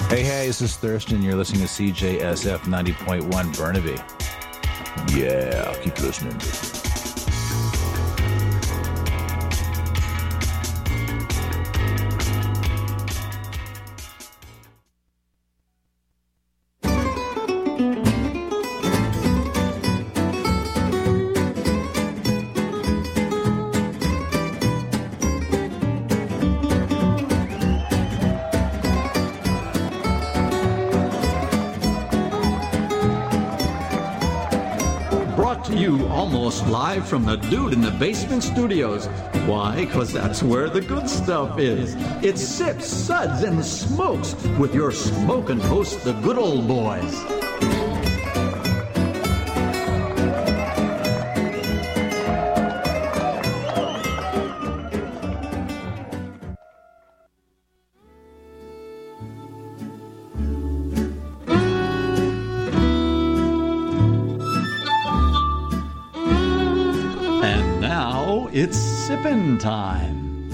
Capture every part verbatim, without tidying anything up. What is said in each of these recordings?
Hey, hey, this is Thurston. You're listening to C J S F ninety point one Burnaby. Yeah, keep listening. Live from the Dude in the Basement Studios. Why? Because that's where the good stuff is. It's Sips, Suds, and Smokes with your smoking host, the good old boys. It's sippin' time.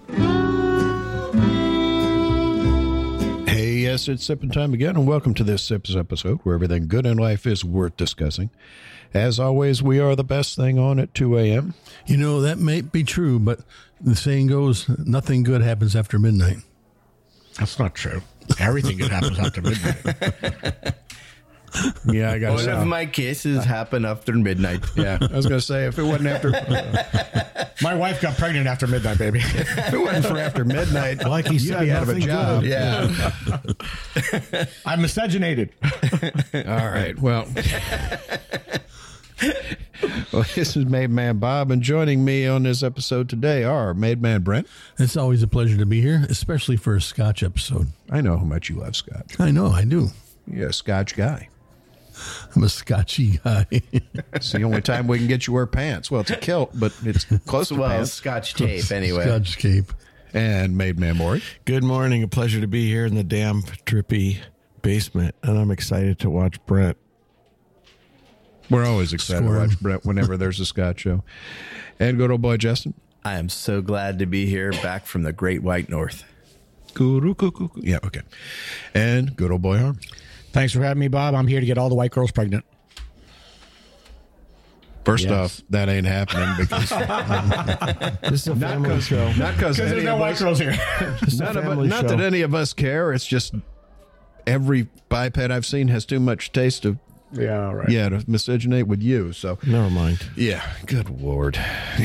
Hey, yes, it's sippin' time again, and welcome to this Sips episode where everything good in life is worth discussing. As always, we are the best thing on at two a.m. You know, that may be true, but the saying goes, nothing good happens after midnight. That's not true. Everything good happens after midnight. Yeah, I got All of my cases happen after midnight. Yeah, I was going to say, if it wasn't after... Uh, my wife got pregnant after midnight, baby. If it wasn't for after midnight, like he said, you'd be out of a job. Good. Yeah. I'm miscegenated. All right, well... Well, this is Made Man Bob, and joining me on this episode today are Made Man Brent. It's always a pleasure to be here, especially for a Scotch episode. I know how much you love Scotch. I know, I do. You're a Scotch guy. I'm a Scotchy guy. It's the only time we can get you wear pants. Well, it's a kilt, but it's close to well, pants. Scotch tape, anyway. Scotch cape. And Made Man Maury. Good morning. A pleasure to be here in the damp, drippy basement, and I'm excited to watch Brent. We're always excited Squirm. to watch Brent whenever there's a Scotch show. And good old boy Justin. I am so glad to be here, back from the Great White North. Yeah, okay. And good old boy Harm. Thanks for having me, Bob. I'm here to get all the white girls pregnant. First Yes. off, that ain't happening because This is a family show. not because There's no white girls here. None of us, not that any of us care. It's just every biped I've seen has too much taste of Yeah, all right. yeah to miscegenate with you. So Never mind. yeah, good lord.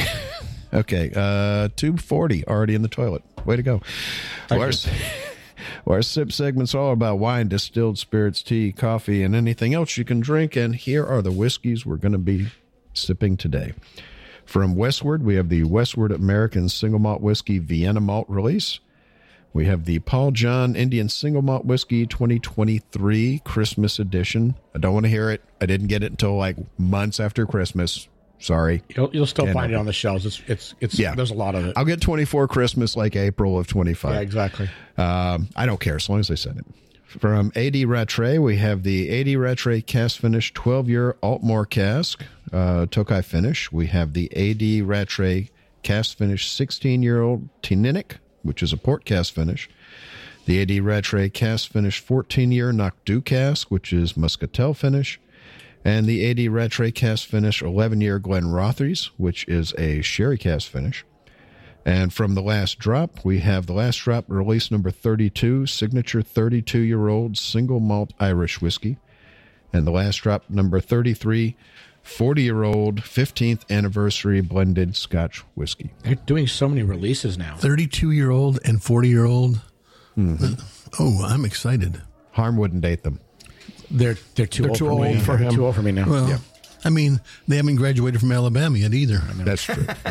Okay, uh, two forty already in the toilet. Way to go. Well, our, well, our sip segment's all about wine, distilled spirits, tea, coffee, and anything else you can drink. And here are the whiskeys we're going to be sipping today. From Westward, we have the Westward American Single Malt Whiskey Vienna Malt Release. We have the Paul John Indian Single Malt Whiskey twenty twenty-three Christmas Edition. I don't want to hear it. I didn't get it until like months after Christmas. Sorry. You'll, you'll still Can't find it help on the shelves. It's it's it's. Yeah. There's a lot of it. I'll get twenty-four Christmas like April of twenty-five. Yeah, exactly. Um, I don't care as long as they send it. From A D Rattray, we have the A D Rattray Cask Finish twelve-year Altmore Cask, uh, Tokai Finish. We have the A D Rattray Cask Finish sixteen-year-old Tininic, which is a port cask finish. The A D Rattray Cask Finish fourteen-year Nocdu Cask, which is Muscatel Finish. And the A D Rattray Cask Finish eleven-year Glenrothes, which is a sherry cask finish. And from the last drop, we have the last drop release number thirty-two, signature thirty-two-year-old single malt Irish whiskey. And the last drop number thirty-three, forty-year-old fifteenth anniversary blended Scotch whiskey. They're doing so many releases now. thirty-two-year-old and forty-year-old. Mm-hmm. Oh, I'm excited. Harm wouldn't date them. They're they're too They're old too for me. old for They're him. Too old for me now. Well, Yeah. I mean, they haven't graduated from Alabama yet either. That's true. Yeah.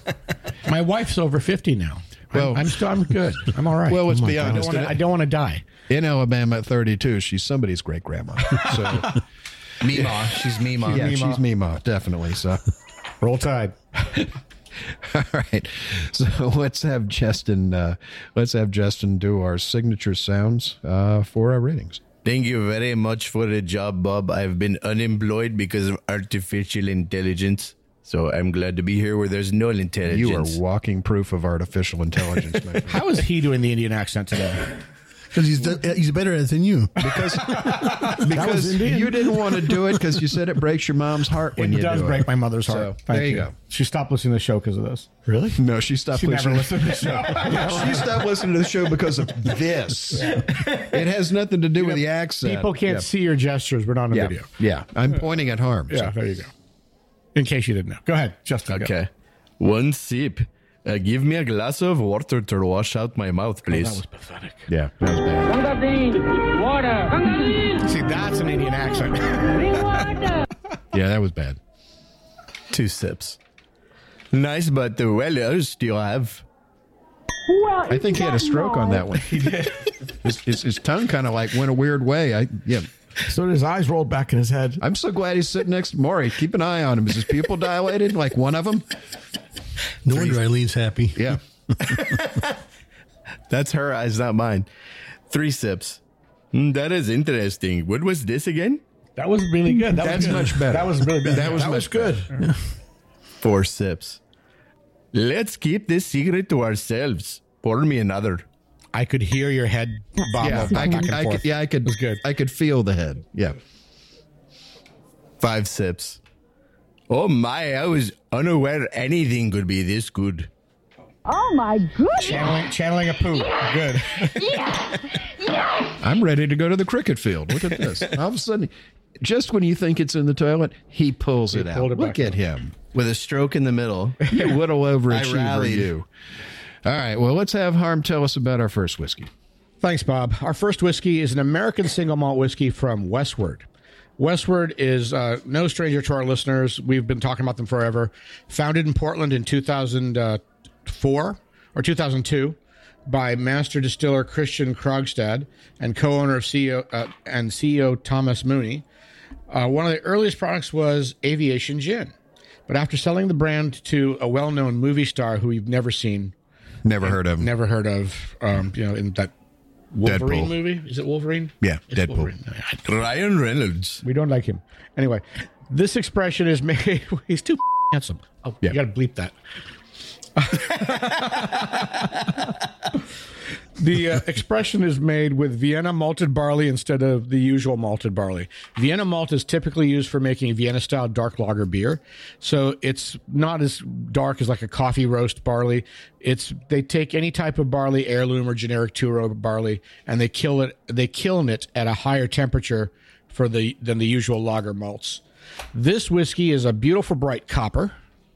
My wife's over fifty now. Well- I'm, I'm still I'm good. I'm all right. Well, let's Oh my be God. honest. I don't wanna- I don't want to die. In Alabama at thirty-two, she's somebody's great grandma. So Mima. She's Mima. yeah, she's Mima, definitely. So Roll Tide. all right. So let's have Justin. Uh, let's have Justin do our signature sounds uh, for our ratings. Thank you very much for the job, Bob. I've been unemployed because of artificial intelligence. So I'm glad to be here where there's no intelligence. You are walking proof of artificial intelligence, my friend. How is he doing the Indian accent today? Because he's done, he's better at it than you. Because because you didn't want to do it because you said it breaks your mom's heart when It you does do break it. my mother's heart. So, Thank there you go. She stopped listening to the show because of this. Really? No, she stopped She never listening. listened to the show. She stopped listening to the show because of this. It has nothing to do with the accent. People can't Yeah. see your gestures. We're not on a Yeah. video. Yeah, I'm pointing at Harm. so. Yeah, there you go. In case you didn't know. Go ahead, Justin. go. Okay. One sip. Uh, give me a glass of water to wash out my mouth, please. That was pathetic. Yeah, that was bad. See, that's an Indian accent. Yeah, that was bad. Two sips. Nice, but uh, what else do you have? I think he had a stroke on that one. He did. His, his, his tongue kind of like went a weird way. I yeah. So his eyes rolled back in his head. I'm so glad he's sitting next to Maury. Keep an eye on him. Is his pupil dilated? Like one of them? No wonder Eileen's happy. Yeah. That's her eyes, not mine. Three sips. Mm, that is interesting. What was this again? That was really good. That That's was good. much better. That was really good. That was that much was good. Four sips. Let's keep this secret to ourselves. Pour me another. I could hear your head bob Yeah, back I and could, I forth. could, yeah, I could. It was good. I could feel the head. Yeah. Five sips. Oh my, I was unaware anything could be this good. Oh my goodness! Channeling, channeling a poo. Good. I'm ready to go to the cricket field. Look at this. All of a sudden, just when you think it's in the toilet, he pulls it out. pulled it Look back at him. With a stroke in the middle. You little I overachiever, rallied. you. All right. Well, let's have Harm tell us about our first whiskey. Thanks, Bob. Our first whiskey is an American single malt whiskey from Westward. Westward is uh, no stranger to our listeners. We've been talking about them forever. Founded in Portland in two thousand four or two thousand two by master distiller Christian Krogstad and co-owner of C E O uh, and C E O Thomas Mooney. Uh, one of the earliest products was Aviation Gin. But after selling the brand to a well-known movie star who you've never seen, Never heard of him. never heard of, um, you know, in that Wolverine Deadpool. movie. Is it Wolverine? Yeah, It's Deadpool. Wolverine. Ryan Reynolds. We don't like him. Anyway, this expression is made. He's too handsome. Oh, Yeah. you got to bleep that. The uh, expression is made with Vienna malted barley instead of the usual malted barley. Vienna malt is typically used for making Vienna-style dark lager beer, so it's not as dark as like a coffee roast barley. It's they take any type of barley, heirloom or generic two-row barley, and they kill it. They kiln it at a higher temperature for the than the usual lager malts. This whiskey is a beautiful bright copper,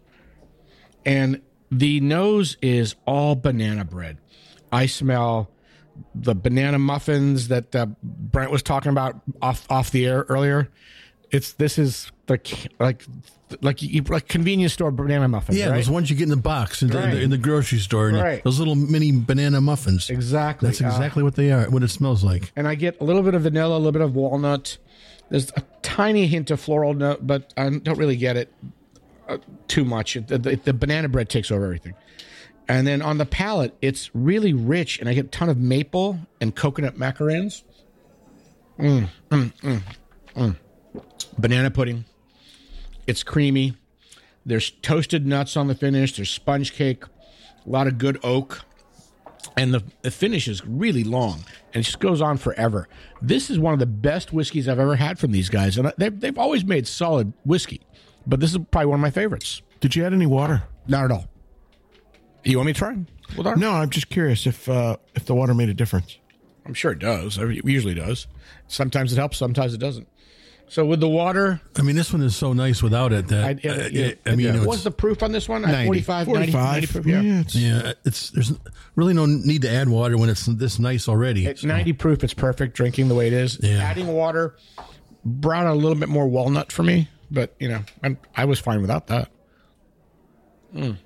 and the nose is all banana bread. I smell the banana muffins that uh, Brent was talking about off off the air earlier. It's this is like like like you, like convenience store banana muffins. Yeah, right? those ones you get in the box in, the, Right. in the grocery store. And Right. Those little mini banana muffins. Exactly. That's Uh, exactly what they are, what it smells like. and I get a little bit of vanilla, a little bit of walnut. There's a tiny hint of floral note, but I don't really get it uh, too much. It, the, the banana bread takes over everything. And then on the palate, it's really rich, and I get a ton of maple and coconut macarons. Mm, mm, mm, mm. Banana pudding. It's creamy. There's toasted nuts on the finish. There's sponge cake. A lot of good oak. And the, the finish is really long, and it just goes on forever. This is one of the best whiskeys I've ever had from these guys, and they've, they've always made solid whiskey. But this is probably one of my favorites. Did you add any water? Not at all. You want me to try? With our- No, I'm just curious if uh, if the water made a difference. I'm sure it does. It usually does. Sometimes it helps, sometimes it doesn't. So with the water, I mean, this one is so nice without it that I, uh, uh, yeah, I mean, it's, what's the proof on this one? ninety. forty-five, ninety, ninety proof. Yeah. Yeah, it's, yeah, it's there's really no need to add water when it's this nice already. At ninety proof, it's perfect drinking the way it is. Yeah. Adding water brought out a little bit more walnut for me, but you know, I'm, I was fine without that. Mm.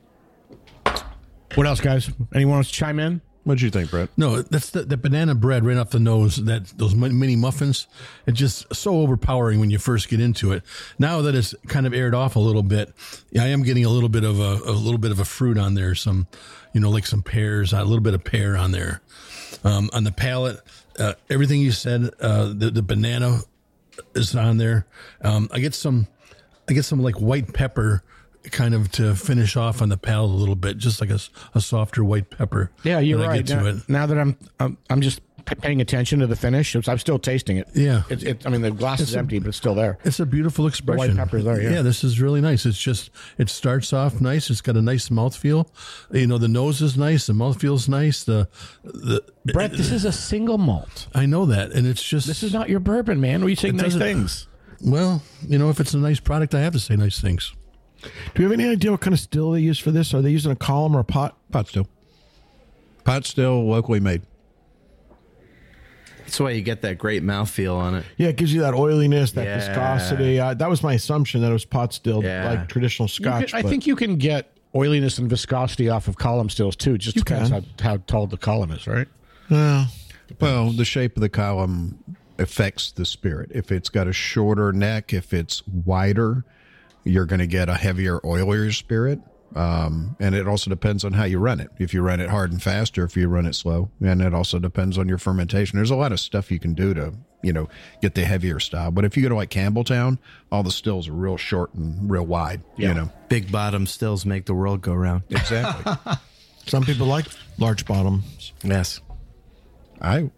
What else, guys? Anyone else chime in? What'd you think, Brett? No, that's the, the banana bread right off the nose. That those mi- mini muffins, it's just so overpowering when you first get into it. Now that it's kind of aired off a little bit, I am getting a little bit of a, a little bit of a fruit on there. Some, you know, like some pears, a little bit of pear on there. Um, on the palate, uh, everything you said, uh, the the banana is on there. Um, I get some, I get some like white pepper, kind of to finish off on the palate a little bit, just like a, a softer white pepper. Yeah, you're that I right. get to Now, it. now that I'm, I'm I'm just p- paying attention to the finish. It's, I'm still tasting it. Yeah. It, it, I mean, the glass It's is a- empty, but it's still there. It's a beautiful expression. white pepper's there, yeah. yeah, this is really nice. It's just, it starts off nice. It's got a nice mouthfeel. You know, the nose is nice. The mouthfeel's nice. The, the Brett, this is a single malt. I know that. And it's just. This is not your bourbon, man. We say It nice doesn't- things. Well, you know, if it's a nice product, I have to say nice things. Do you have any idea what kind of still they use for this? Are they using a column or a pot? Pot still. Pot still, locally made. That's why you get that great mouthfeel on it. Yeah, it gives you that oiliness, that Yeah. viscosity. Uh, that was my assumption that it was pot stilled, Yeah. like traditional You Scotch. can- I but- think you can get oiliness and viscosity off of column stills, too. Just You depends how, can. how tall the column is, right? Well, Well, the shape of the column affects the spirit. If it's got a shorter neck, if it's wider, you're going to get a heavier, oilier spirit. Um, and it also depends on how you run it. If you run it hard and fast, or if you run it slow. And it also depends on your fermentation. There's a lot of stuff you can do to, you know, get the heavier style. But if you go to like Campbelltown, all the stills are real short and real wide. You know, Big bottom stills make the world go round. exactly. some people like large bottoms. Yes. I.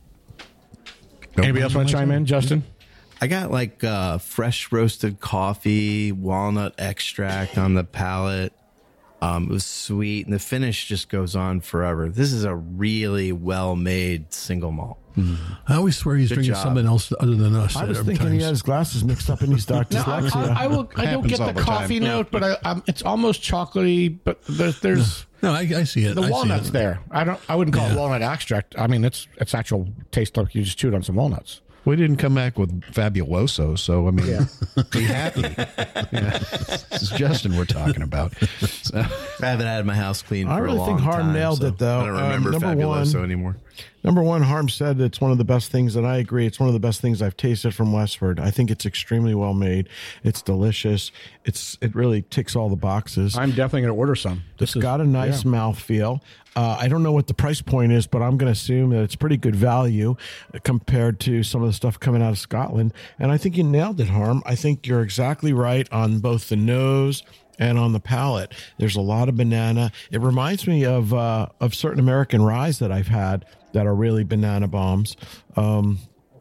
Anybody else want to chime in, Justin? I got like uh, fresh roasted coffee, walnut extract on the palate. Um, it was sweet, and the finish just goes on forever. This is a really well-made single malt. I always swear he's Good drinking job. something else other than us. I was at thinking he times. had his glasses mixed up and he's Doctor No, I, Dyslexia. I, I will. I don't Happens get all the the time. coffee note, but I, um, it's almost chocolatey. But there's there's No, I, I see it. the I see walnuts it. there. I don't. I wouldn't call Yeah. it walnut extract. I mean, it's it's actual taste like you just chewed on some walnuts. We didn't come back with Fabuloso, so I mean, be happy. Yeah. This is Justin we're talking about. So, I haven't had my house cleaned I for really a long think Harm time, nailed so it, though. I don't Um, remember number Fabuloso one- anymore. Number one, Harm said it's one of the best things, and I agree. It's one of the best things I've tasted from Westford. I think it's extremely well made. It's delicious. It's it really ticks all the boxes. I'm definitely going to order some. This It's is, got a nice yeah. mouthfeel. Uh, I don't know what the price point is, but I'm going to assume that it's pretty good value compared to some of the stuff coming out of Scotland. And I think you nailed it, Harm. I think you're exactly right on both the nose and on the palate. There's a lot of banana. It reminds me of uh, of certain American ryes that I've had that are really banana bombs. Um,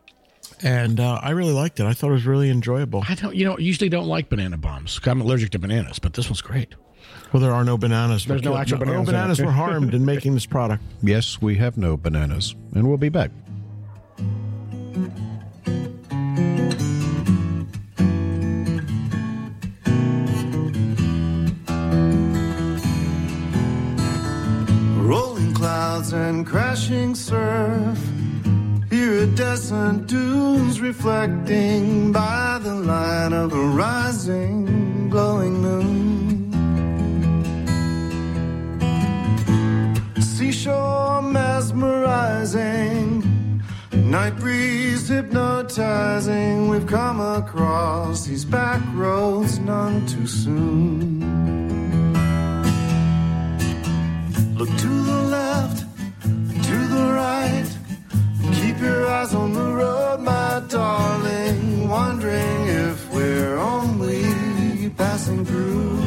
and uh, I really liked it. I thought it was really enjoyable. I don't. You know, usually don't like banana bombs. I'm allergic to bananas, but this one's great. Well, there are no bananas. There's no actual no bananas in bananas it. were harmed in making this product. yes, we have no bananas, and we'll be back. Rolling clouds and crashing surf, iridescent dunes reflecting by the light of a rising, glowing moon. Seashore mesmerizing, night breeze hypnotizing. We've come across these back roads none too soon. Look to the left, to the right. Keep your eyes on the road, my darling. Wondering if we're only passing through.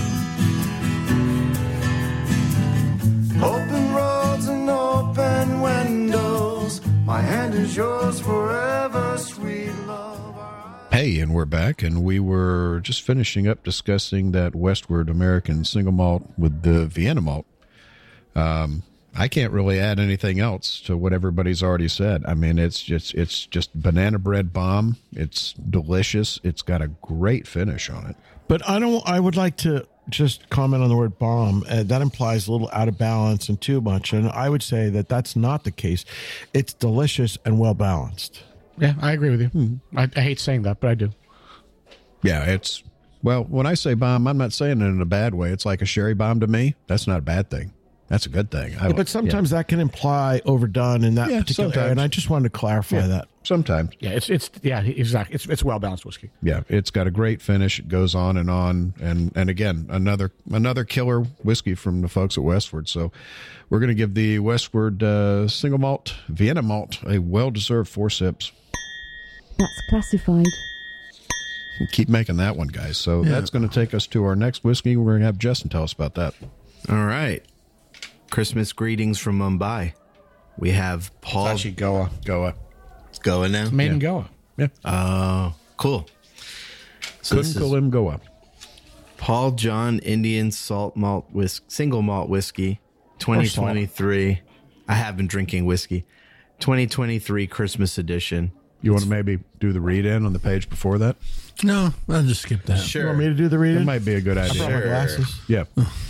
Open roads and open windows. My hand is yours forever, sweet love. Hey, and we're back, and we were just finishing up discussing that Westward American single malt with the Vienna malt. Um, I can't really add anything else to what everybody's already said. I mean, it's just it's just banana bread bomb. It's delicious. It's got a great finish on it. But I don't. I would like to just comment on the word bomb. Uh, that implies a little out of balance and too much. And I would say that that's not the case. It's delicious and well balanced. Yeah, I agree with you. I, I hate saying that, but I do. Yeah, it's well. When I say bomb, I'm not saying it in a bad way. It's like a sherry bomb to me. That's not a bad thing. That's a good thing. I, Yeah, but sometimes that can imply overdone in that Yeah, particular sometimes. area. And I just wanted to clarify yeah, that. sometimes. Yeah, it's it's yeah, exactly. It's it's well balanced whiskey. Yeah, it's got a great finish. It goes on and on, and and again another another killer whiskey from the folks at Westward. So we're going to give the Westward uh, single malt Vienna malt a well deserved four sips. That's classified. Keep making that one, guys. So Yeah. that's going to take us to our next whiskey. We're going to have Justin tell us about that. All right. Christmas greetings from Mumbai. We have Paul. It's actually Goa. Goa. It's Goa now? It's made in Goa. Yeah. Oh, cool. So this is Kunkalim Goa. Paul John Indian Salt Malt Whis- Single Malt Whiskey, twenty twenty-three. I have been drinking whiskey. twenty twenty-three Christmas edition. You want to maybe do the read in on the page before that? No, I'll just skip that. Sure. You want me to do the It reading? might be a good I idea. brought my glasses. Yeah.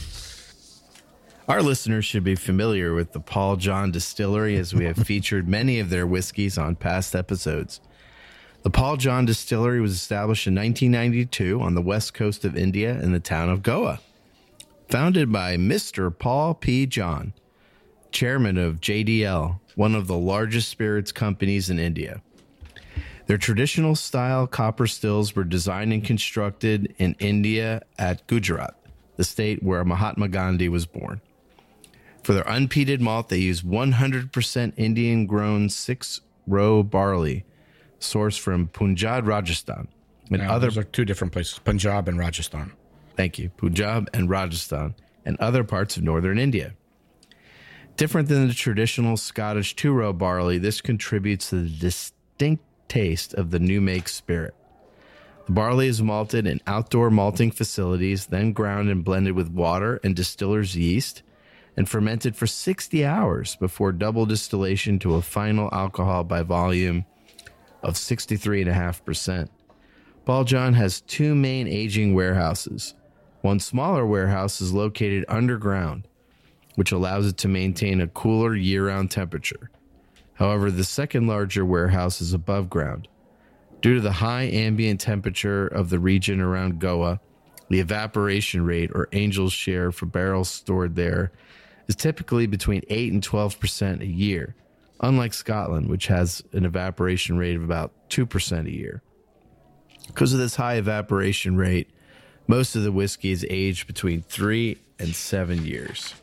Our listeners should be familiar with the Paul John Distillery, as we have featured many of their whiskeys on past episodes. The Paul John Distillery was established in nineteen ninety-two on the west coast of India in the town of Goa. Founded by Mister Paul P. John, chairman of J D L, one of the largest spirits companies in India. Their traditional style copper stills were designed and constructed in India at Gujarat, the state where Mahatma Gandhi was born. For their unpeated malt, they use one hundred percent Indian-grown six-row barley sourced from Punjab, Rajasthan. And Now, other those are two different places, Punjab and Rajasthan. Thank you. Punjab and Rajasthan and other parts of northern India. Different than the traditional Scottish two-row barley, this contributes to the distinct taste of the new make spirit. The barley is malted in outdoor malting facilities, then ground and blended with water and distiller's yeast, and fermented for sixty hours before double distillation to a final alcohol by volume of sixty-three point five percent. Paul John has two main aging warehouses. One smaller warehouse is located underground, which allows it to maintain a cooler year-round temperature. However, the second larger warehouse is above ground. Due to the high ambient temperature of the region around Goa, the evaporation rate, or Angel's share for barrels stored there, is typically between eight and twelve percent a year, unlike Scotland, which has an evaporation rate of about two percent a year. Because of this high evaporation rate, most of the whiskey is aged between three and seven years.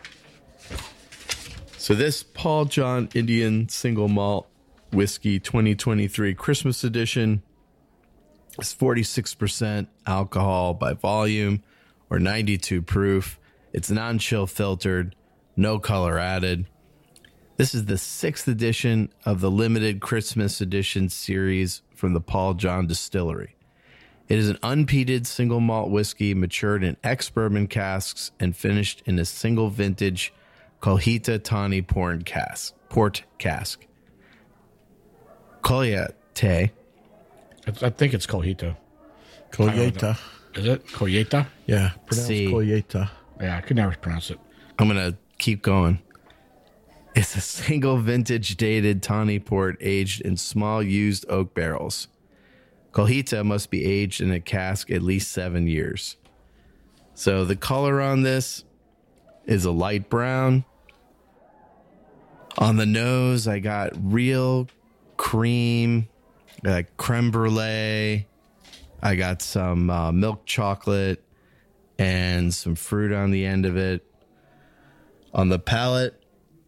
So this Paul John Indian Single Malt Whiskey twenty twenty-three Christmas Edition is forty-six percent alcohol by volume, or ninety-two proof. It's non-chill filtered, no color added. This is the sixth edition of the limited Christmas edition series from the Paul John Distillery. It is an unpeated single malt whiskey matured in ex-bourbon casks and finished in a single vintage Colheita Tawny Port cask. Port cask. Colheita. I, I think it's Colheita. Colheita. Is it Colheita? Yeah, pronounced See. Colheita. Yeah, I could never pronounce it. I'm going to keep going. It's a single vintage dated tawny port aged in small used oak barrels. Colheita must be aged in a cask at least seven years. So the color on this is a light brown. On the nose, I got real cream, uh, creme brulee. I got some uh, milk chocolate and some fruit on the end of it. On the palate,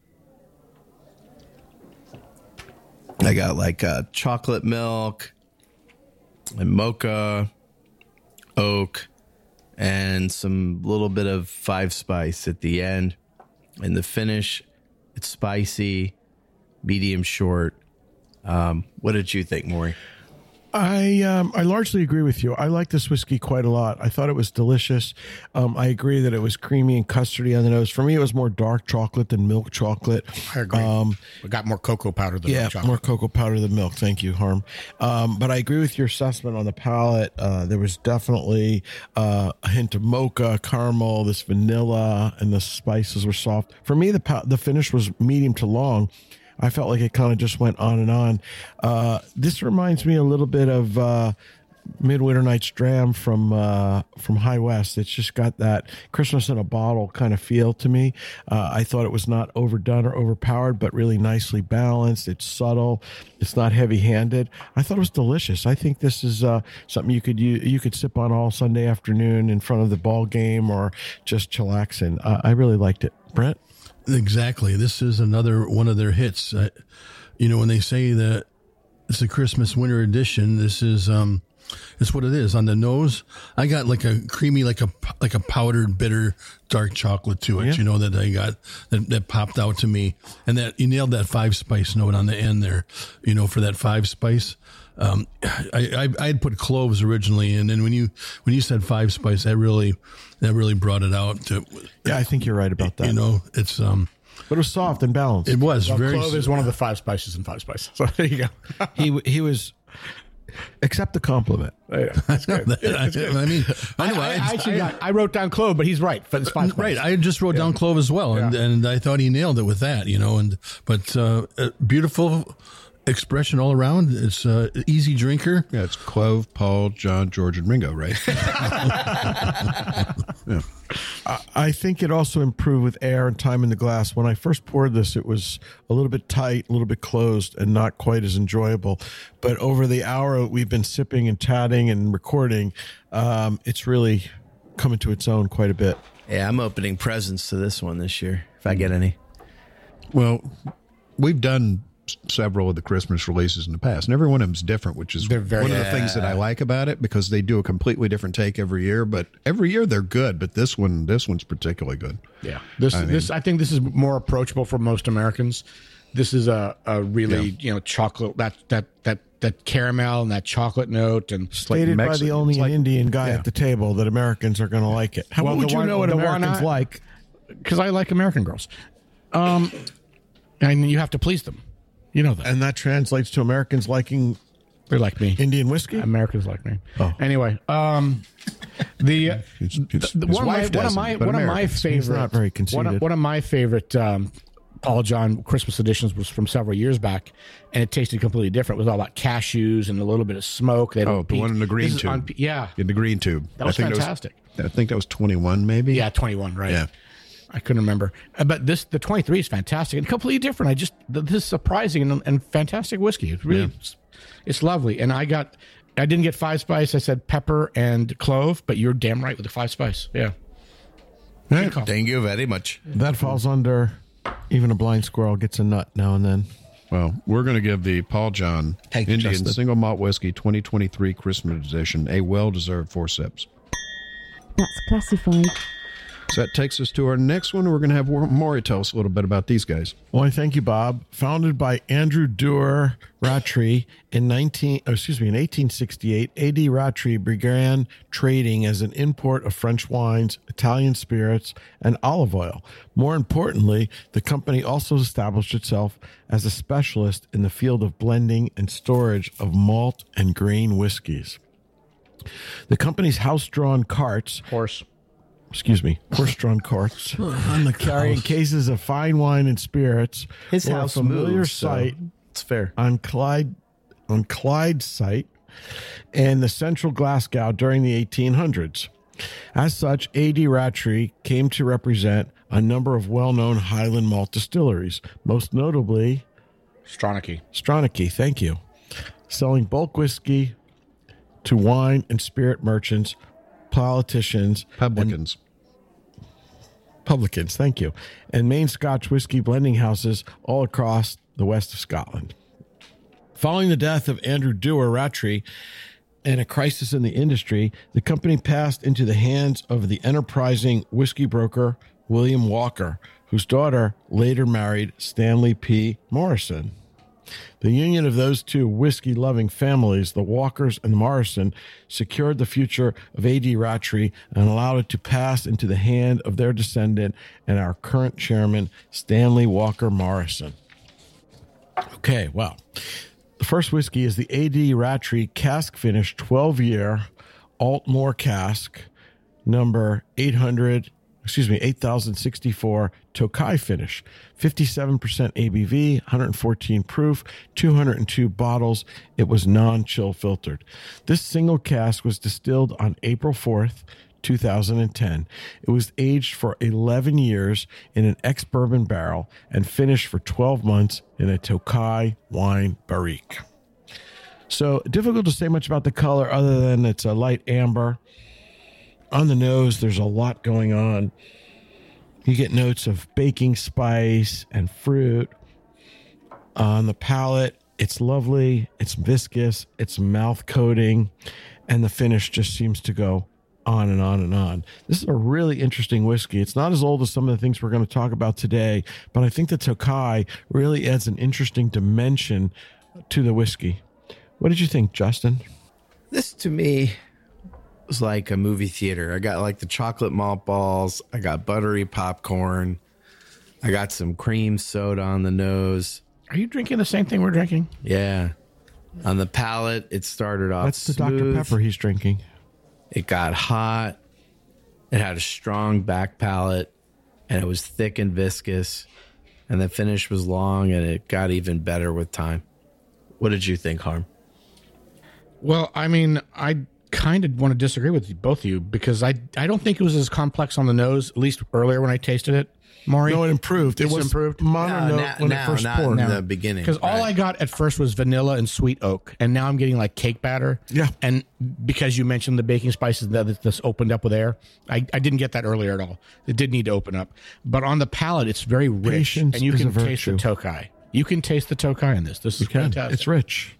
I got like uh, chocolate milk and mocha, oak, and some little bit of five spice at the end. And the finish, it's spicy, medium short. Um, what did you think, Maury? I um, I largely agree with you. I like this whiskey quite a lot. I thought it was delicious. Um, I agree that it was creamy and custardy on the nose. For me, it was more dark chocolate than milk chocolate. I agree. Um, We got more cocoa powder than yeah, milk chocolate. more cocoa powder than milk. Thank you, Harm. Um, but I agree with your assessment on the palate. Uh, there was definitely uh, a hint of mocha, caramel, this vanilla, and the spices were soft. For me, the pa- the finish was medium to long. I felt like it kind of just went on and on. Uh, this reminds me a little bit of uh, Midwinter Night's Dram from uh, from High West. It's just got that Christmas in a bottle kind of feel to me. Uh, I thought it was not overdone or overpowered, but really nicely balanced. It's subtle. It's not heavy-handed. I thought it was delicious. I think this is uh, something you could you, you could sip on all Sunday afternoon in front of the ball game or just chillaxing. Uh, I really liked it. Brent? Exactly. This is another one of their hits. Uh, you know, when they say that it's a Christmas winter edition. This is um, it's what it is. On the nose, I got like a creamy, like a like a powdered bitter dark chocolate to it. Yeah. You know that I got that, that popped out to me, and that you nailed that five spice note on the end there. You know, for that five spice. Um, I, I I had put cloves originally, and then when you when you said five spice, that really that really brought it out. To, Yeah, I think you're right about that. You know, it's um, but it was soft and balanced. it was Well, very. clove is one of the five spices in five spices. So there you go. he he was. Accept the compliment. Yeah, that's good. I, I mean, I, anyway, I, I actually got, I wrote down clove, but he's right. But it's five right. spices. I just wrote down clove as well, and Yeah. and I thought he nailed it with that. You know, and but uh, a beautiful expression all around. It's uh, easy drinker. Yeah, it's Clove, Paul, John, George, and Ringo, right? Yeah. I, I think it also improved with air and time in the glass. When I first poured this, it was a little bit tight, a little bit closed, and not quite as enjoyable. But over the hour we've been sipping and chatting and recording, um, it's really coming to its own quite a bit. Yeah, I'm opening presents to this one this year, if I get any. Well, we've done s- several of the Christmas releases in the past, and every one of them's different, which is They're very- one of the things that I like about it, because they do a completely different take every year. But every year they're good, but this one, this one's particularly good. Yeah, this I mean- this I think this is more approachable for most Americans. This is a, a really Yeah. you know chocolate that that that that caramel and that chocolate note and Stated by Mexican. the only It's like- Indian guy yeah. at the table that Americans are going to like it. How Well, would the you one- know what the one Americans I- like? because I like American girls, um, and you have to please them. You know that And that translates to Americans liking they like me. Indian whiskey? Americans like me. Oh. Anyway, um, the, His- the, his- the- his one, of my, wife one of doesn't, my but one of my Americans. favorite He's not very conceited. one of, one of my favorite um, Paul John Christmas editions was from several years back, and it tasted completely different. It was all about cashews and a little bit of smoke. They had Oh, a the peach- one in the green this is tube. on- yeah, In the green tube. that was I think fantastic. I think that was twenty-one, maybe. Yeah, twenty-one, right? Yeah. I couldn't remember, Uh, but this the twenty-three is fantastic and completely different. I just th- this is surprising and, and fantastic whiskey. It's really, it's, it's lovely. And I got, I didn't get five spice. I said pepper and clove, but you're damn right with the five spice. Yeah. Good call. Thank you very much. That falls under even a blind squirrel gets a nut now and then. Well, we're going to give the Paul John Thank you, Indian Justin. Single Malt Whiskey twenty twenty-three Christmas Edition a well-deserved four sips. That's classified. So that takes us to our next one. We're going to have Maury tell us a little bit about these guys. Well, I thank you, Bob. Founded by Andrew Dewar Rattray in nineteen, oh, excuse me, in eighteen sixty-eight, A D Rattray began trading as an import of French wines, Italian spirits, and olive oil. More importantly, the company also established itself as a specialist in the field of blending and storage of malt and grain whiskeys. The company's house-drawn carts Horse. excuse me, horse-drawn carts on the carrying cows. cases of fine wine and spirits. His were house a familiar moves, so sight it's fair. on Clyde on Clyde's site and the central Glasgow during the eighteen hundreds. As such, A D Rattray came to represent a number of well-known Highland malt distilleries, most notably Stronach. Stronach, thank you, selling bulk whiskey to wine and spirit merchants, politicians, Publicans. publicans, thank you, and main Scotch whiskey blending houses all across the west of Scotland. Following the death of Andrew Dewar Rattray and a crisis in the industry, the company passed into the hands of the enterprising whiskey broker William Walker, whose daughter later married Stanley P. Morrison. The union of those two whiskey-loving families, the Walkers and Morrison, secured the future of A D Rattray and allowed it to pass into the hand of their descendant and our current chairman, Stanley Walker Morrison. Okay, well, the first whiskey is the A D Rattray Cask Finish twelve-year Altmore Cask, number eight hundred, excuse me, eight thousand sixty-four Tokai finish, fifty-seven percent A B V, one hundred fourteen proof, two hundred two bottles. It was non-chill filtered. This single cask was distilled on April fourth, two thousand ten. It was aged for eleven years in an ex-bourbon barrel and finished for twelve months in a Tokai wine barrique. So difficult to say much about the color other than it's a light amber. On the nose, there's a lot going on. You get notes of baking spice and fruit. On the palate, It's lovely. It's viscous. It's mouth coating, and the finish just seems to go on and on and on. This is a really interesting whiskey. It's not as old as some of the things we're going to talk about today, but I think the Tokai really adds an interesting dimension to the whiskey. What did you think, Justin? This to me was like a movie theater. I got like the chocolate malt balls. I got buttery popcorn. I got some cream soda on the nose. Are you drinking the same thing we're drinking? Yeah. On the palate, it started off That's the smooth. Doctor Pepper he's drinking. It got hot. It had a strong back palate, and it was thick and viscous. And the finish was long, and it got even better with time. What did you think, Harm? Well, I mean, I kind of want to disagree with you, both of you, because I I don't think it was as complex on the nose, at least earlier when I tasted it. Maury? No, it improved. It It's was improved? mono No, note now- when now, it first not poured. in the beginning. Because all right? I got at first was vanilla and sweet oak, and now I'm getting like cake batter. Yeah. And because you mentioned the baking spices that this opened up with air, I, I didn't get that earlier at all. It did need to open up. But on the palate, it's very rich, Patience and you is can a taste the virtue. Tokai. You can taste the Tokai in this. This is You can. fantastic. It's rich.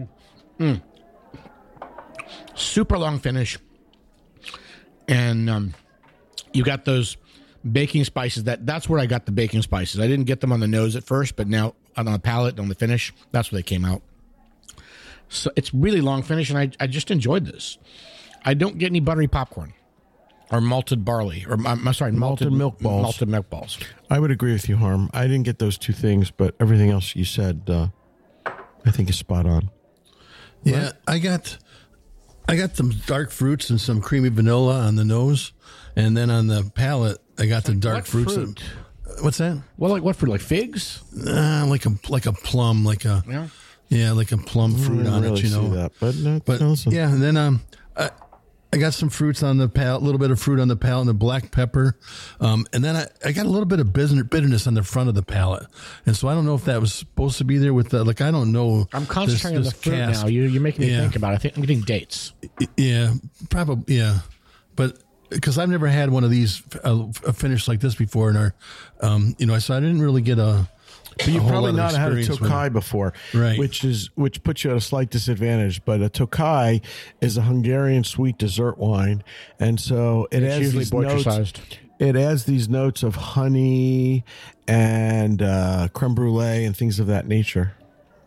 Super long finish, and um, you got those baking spices. That that's where I got the baking spices. I didn't get them on the nose at first, but now on the palate, on the finish, that's where they came out. So it's really long finish, and I I just enjoyed this. I don't get any buttery popcorn or malted barley, or I'm sorry, malted, Malted milk balls. Malted milk balls. I would agree with you, Harm. I didn't get those two things, but everything else you said, uh, I think is spot on. Yeah, I got I got some dark fruits and some creamy vanilla on the nose, and then on the palate, I got the dark what fruits. fruit? And, what's that? Well, like what fruit? Like figs? Uh, like a like a plum, like a Yeah. yeah, like a plum I fruit didn't on really it. You know, see that, but, no, but listen. yeah, and then um, I, I got some fruits on the palate, a little bit of fruit on the palate, and the black pepper, um, and then I, I got a little bit of bitter- bitterness on the front of the palate, and so I don't know if that was supposed to be there with the like I don't know. I'm concentrating this- on this the fruit cask. now. You, you're making me Yeah. think about it. I think I'm getting dates. Yeah, probably. Yeah, but because I've never had one of these uh, a finish like this before, in our, um, you know, so I didn't really get a. But you've a whole probably lot of not had a experience with Tokai it. before, Right. Which is which puts you at a slight disadvantage. But a Tokai is a Hungarian sweet dessert wine, and so it It's adds usually these notes. Boucher-sized. It adds these notes of honey and uh, creme brulee and things of that nature.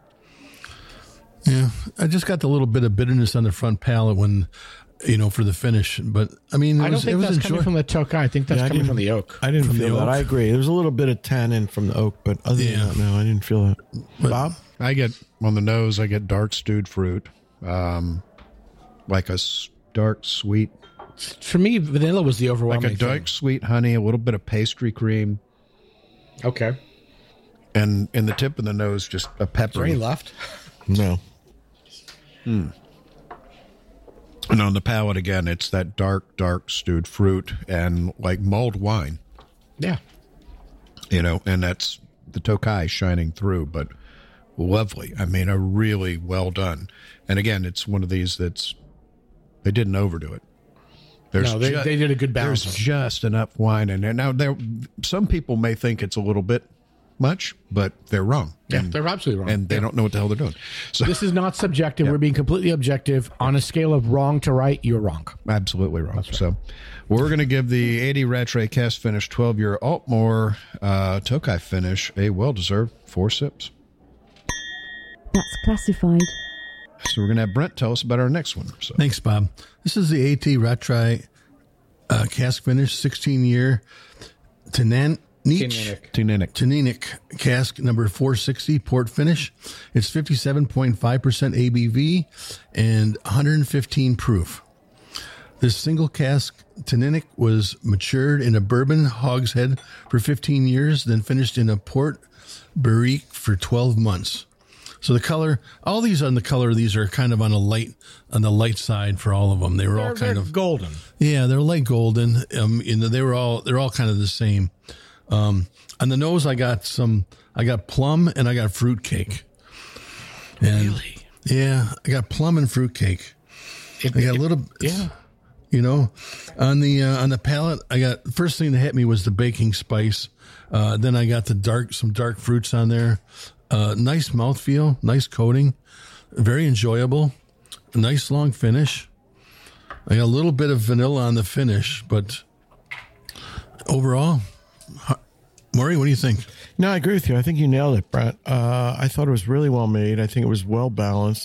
Yeah, I just got the little bit of bitterness on the front palate when, you know, for the finish. But I mean, it I don't was, think it was that's coming enjoy- from the Tokai. I think that's Yeah, I coming didn't- from the oak. I didn't From the feel that. oak? I agree. There was a little bit of tannin from the oak, but other Yeah. than that, no, I didn't feel that. Bob? I get on the nose, I get dark stewed fruit, um, like a s- dark sweet, For me, vanilla was the like overwhelming a dark thing. sweet honey, a little bit of pastry cream, Okay. and in the tip of the nose, just a Is there any pepper. left? No. And on the palate again, it's that dark, dark stewed fruit and like mulled wine, Yeah. you know, and that's the Tokai shining through, but lovely. I mean, a really well done. And again, it's one of these that's, they didn't overdo it. There's No, they- ju- they did a good balance. There's just enough wine in there. Now, there, some people may think it's a little bit much, but they're wrong. Yeah, And- they're absolutely wrong. And they Yeah. don't know what the hell they're doing. So This is not subjective. We're being completely objective. On a scale of wrong to right, you're wrong. absolutely wrong. So we're going to give the eighty Rattray Cast Finish twelve-year Altmore uh, Tokai finish a well-deserved four sips. That's classified. So we're going to have Brent tell us about our next one. So Thanks, Bob. This is the AT Rattray uh, cask finish, sixteen year Tananic. Tininic. Taninic cask number four sixty port finish. It's fifty-seven point five percent A B V and one hundred fifteen proof. This single cask Taninic was matured in a bourbon hogshead for fifteen years, then finished in a port barrique for twelve months. So the color, all these on the color, these are kind of on a light, on the light side for all of them. They were all They're- kind they're of golden. yeah, they're light golden. Um, and they were all they're all kind of the same. Um, on the nose, I got some. I got plum and I got fruit cake. And, really? Yeah, I got plum and fruit cake. It- I got a it- little. Yeah. You know, on the uh, on the palate, I got the first thing that hit me was the baking spice. Uh, then I got the dark some dark fruits on there. Uh, nice mouthfeel, nice coating, very enjoyable, nice long finish. I got a little bit of vanilla on the finish, but overall, Maury, what do you think? No, I agree with you. I think you nailed it, Brett. Uh, I thought it was really well made. I think it was well balanced.